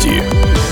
Новости.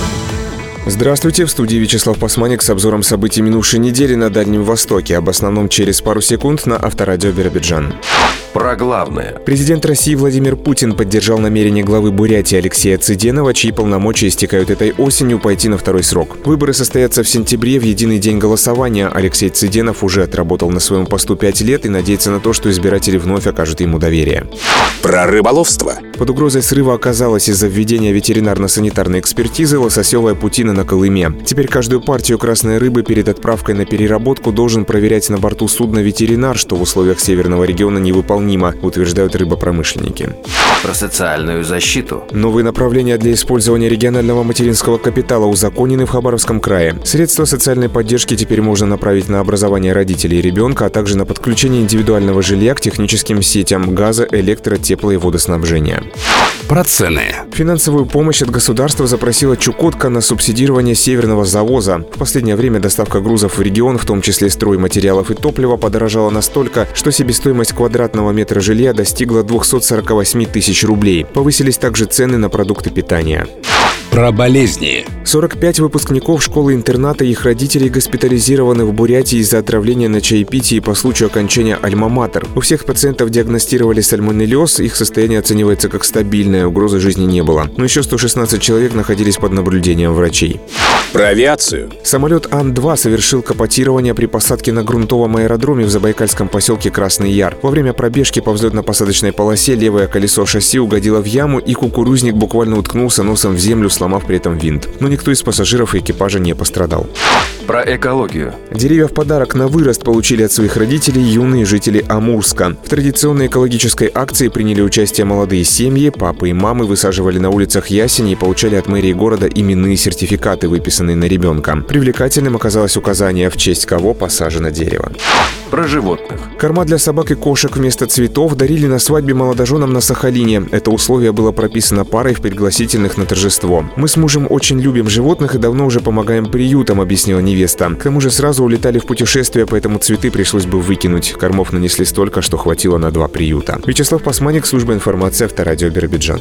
Здравствуйте, в студии Вячеслав Пасманик с обзором событий минувшей недели на Дальнем Востоке. Об основном через пару секунд на Авторадио Биробиджан. Про главное. Президент России Владимир Путин поддержал намерение главы Бурятии Алексея Цыденова, чьи полномочия истекают этой осенью, пойти на второй срок. Выборы состоятся в сентябре, в единый день голосования. Алексей Цыденов уже отработал на своем посту 5 лет и надеется на то, что избиратели вновь окажут ему доверие. Про рыболовство. Под угрозой срыва оказалась из-за введения ветеринарно-санитарной экспертизы лососевая путина на Колыме. Теперь каждую партию красной рыбы перед отправкой на переработку должен проверять на борту судна ветеринар, что в условиях северного региона невыполнимо, утверждают рыбопромышленники. Про социальную защиту. Новые направления для использования регионального материнского капитала узаконены в Хабаровском крае. Средства социальной поддержки теперь можно направить на образование родителей и ребенка, а также на подключение индивидуального жилья к техническим сетям газа, электро, тепло и водоснабжения. Про цены. Финансовую помощь от государства запросила Чукотка на субсидирование северного завоза. В последнее время доставка грузов в регион, в том числе стройматериалов и топлива, подорожала настолько, что себестоимость квадратного метра жилья достигла 248 тысяч рублей. Повысились также цены на продукты питания. Про болезни. 45 выпускников школы-интерната и их родителей госпитализированы в Бурятии из-за отравления на чаепитии по случаю окончания альма-матер. У всех пациентов диагностировали сальмонеллез, их состояние оценивается как стабильное, угрозы жизни не было. Но еще 116 человек находились под наблюдением врачей. Про авиацию. Самолет Ан-2 совершил капотирование при посадке на грунтовом аэродроме в забайкальском поселке Красный Яр. Во время пробежки по взлетно-посадочной полосе левое колесо шасси угодило в яму, и кукурузник буквально уткнулся носом в землю, сломав при этом винт. Но никто из пассажиров и экипажа не пострадал. Про экологию. Деревья в подарок на вырост получили от своих родителей юные жители Амурска. В традиционной экологической акции приняли участие молодые семьи. Папы и мамы высаживали на улицах ясени и получали от мэрии города именные сертификаты, выписанные на ребенка. Привлекательным оказалось указание, в честь кого посажено дерево. Про животных. Корма для собак и кошек вместо цветов дарили на свадьбе молодоженам на Сахалине. Это условие было прописано парой в пригласительных на торжество. «Мы с мужем очень любим животных и давно уже помогаем приютам», — объяснила невеста. К тому же сразу улетали в путешествие, поэтому цветы пришлось бы выкинуть. Кормов нанесли столько, что хватило на 2 приюта. Вячеслав Пасманик, служба информации, Авторадио Биробиджан.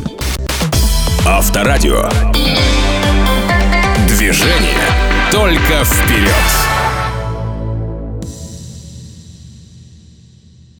Авторадио. Движение только вперед.